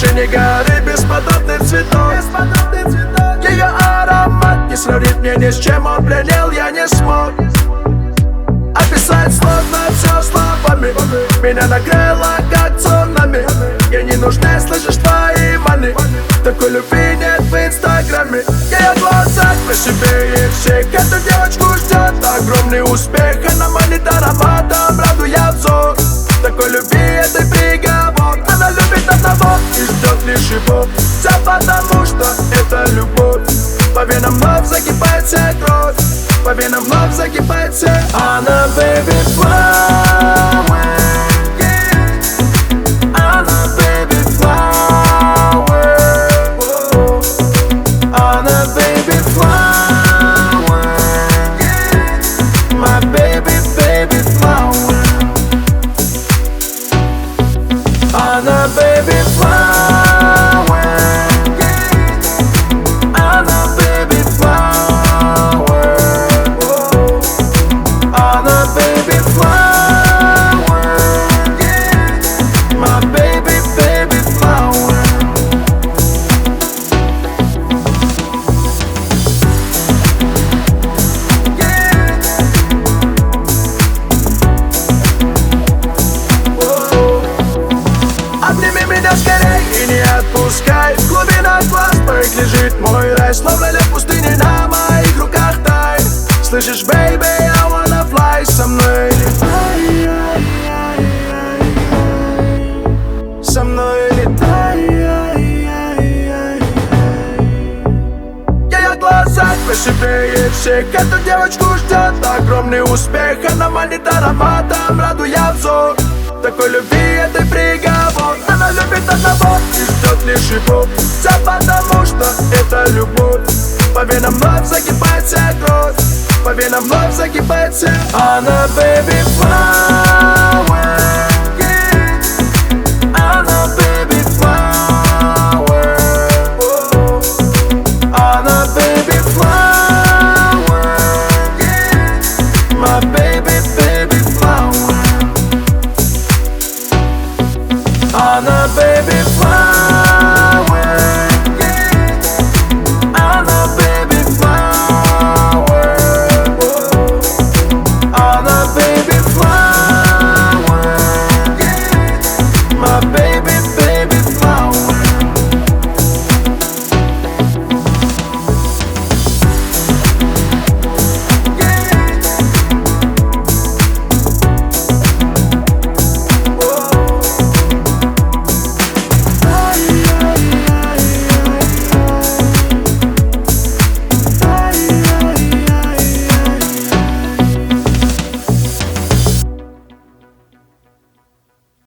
вершине горы бесподобный цветок. Ее аромат не сравнит мне ни с чем, он пленил, я не смог описать сложно все словами. Меня накрыло как цунами. Ей не нужны, слышишь, твои маны. Такой любви нет в инстаграме. Ее глаза по себе и всех. Эту девочку ждет огромный успех. Она манит ароматом, радует взор. Такой любви это приговор. Она любит одного и ждет лишь его. Все потому что это любовь. По венам вновь закипается кровь. По венам вновь закипается. Она baby flower. Она baby flower. Она baby flower. My baby baby flower. Она baby flower. Она baby flower. Она baby flower. My baby baby flower. Обними меня скорей и не отпускай. В глубинах глаз твоих лежит мой рай. Словно лед пустыни на моих руках тай. Слышишь, baby, I wanna fly. Со мной летай. Со мной летай. Ее глаза красивее всех. Эту девочку ждет огромный успех. Она манит ароматом, радует взор. Такой любви это приговор. Она любит одного и ждет лишь его. Все потому что это любовь. По венам вновь закипается кровь. По венам вновь закипается. Она baby flower.